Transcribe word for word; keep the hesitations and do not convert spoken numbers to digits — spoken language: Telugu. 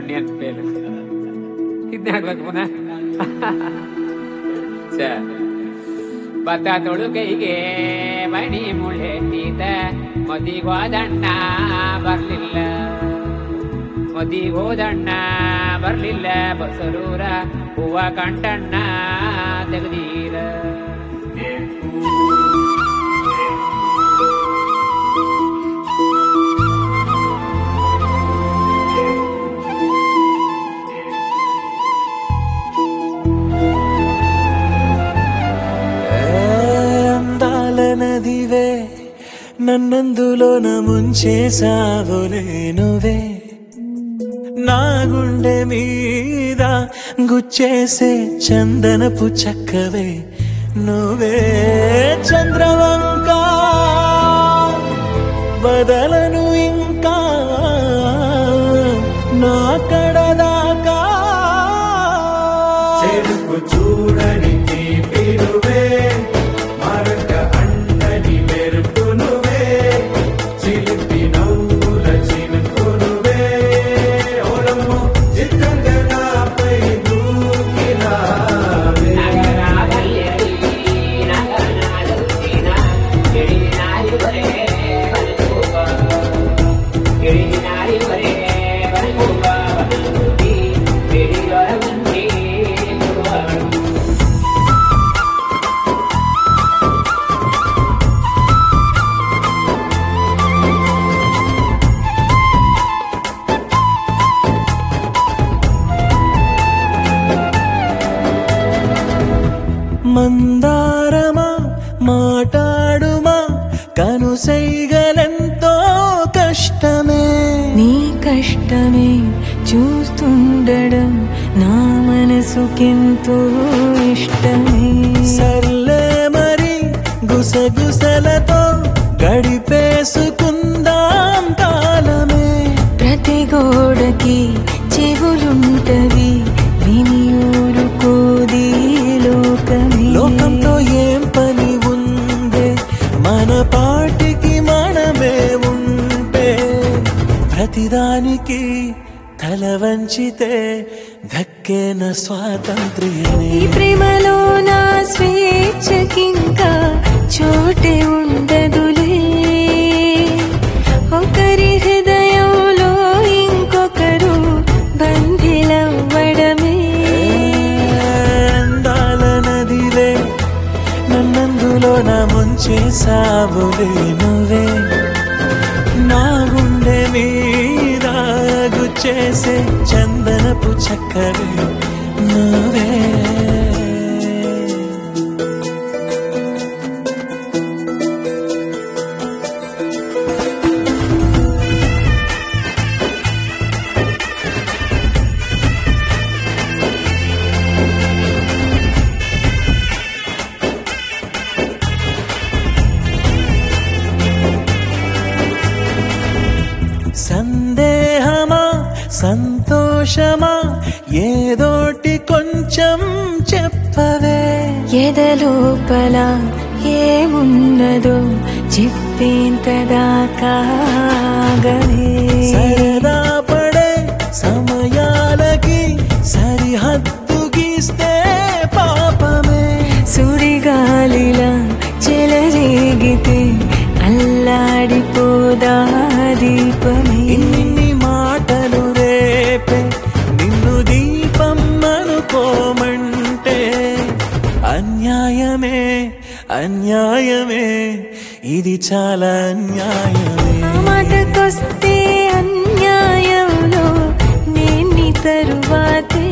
ಪುಣ್ಯನ್ ಪೇಲು ಇದ್ನ ಹಾಕ್ಬೇಕು ಪುನಃ. ಭತ್ತ ತೊಳುಕೈಗೆ ಮಣಿ ಮುಳ್ಳೆಟ್ಟಿದ ಮದಿಗೋದಣ್ಣ ಬರ್ಲಿಲ್ಲ, ಮದಿಗೋದಣ್ಣ ಬರ್ಲಿಲ್ಲ, ಬಸರೂರ ಹೂವ ಕಂಟಣ್ಣ ತೆಗ್ದೀರ. నదివే నన్నందులోన ముంచేసావులే నువ్వే, నా గుండె మీద గుచ్చేసే చందనపు చక్కవే నువ్వే. చంద్రవంక బదలను ఇంకా నా కడదాకా చెరుకు చూడని తీపిరువే, మరొక అండని మెరుపునువే, చిలిపి నవ్వుల చినుకునువే. ఓలమ్మో చిత్తంగా నాపై దూకినావే. మందారమా మాటాడుమా కనుసైగలెంతో కష్టమే, నీ కష్టమే చూస్తుండడం నా మనసుకెంతో ఇష్టమే. సర్లే మరి గుసగుసలతో గడిపేసుకుందాం కాలమే. ప్రతి గోడకి చెవులుంటవి, విని ఊరుకోది లోకమే. లోకంతో ఏం పని ఉందే, మన పాటికి మనమే ఉంటే. ప్రతిదానికి తల వంచితే దక్కేన స్వాతంత్ర్యమే. ఈ ప్రేమలో నా స్వేచ్ఛకింకా చోటే ఉండదులే, ఒకరి హృదయంలో ఇంకొకరు బంధిలవ్వడమే. అందాల నదివే నన్నందులో నా ముంచేసావులే నువ్వే, నా గుండె మీద గుచ్చేసే చందనపు చక్కవే నువ్వే. సందేహమా సంతోషమా ఏదోటి కొంచెం చెప్పవే. ఎదలోపల ఏమున్నదో చెప్పేంతదాకాగవే. సరదా పడే సమయాలకి సరిహద్దు గీస్తే పాపమే. సుడిగాలిలా చెలరేగితే అల్లాడిపోదా దీపమే. ఇన్ని మాటలు రేపే నిన్ను దీపం అనుకోమంటే అన్యాయమే అన్యాయమే, ఇది చాలా అన్యాయమే. మాటకొస్తే అన్యాయంలో నేను తరువాతే